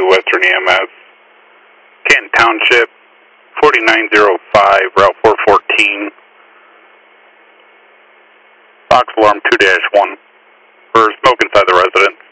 Western EMS. Canton Township, 4905, Route 414. Box alarm 2-1 for smoke inside the residence.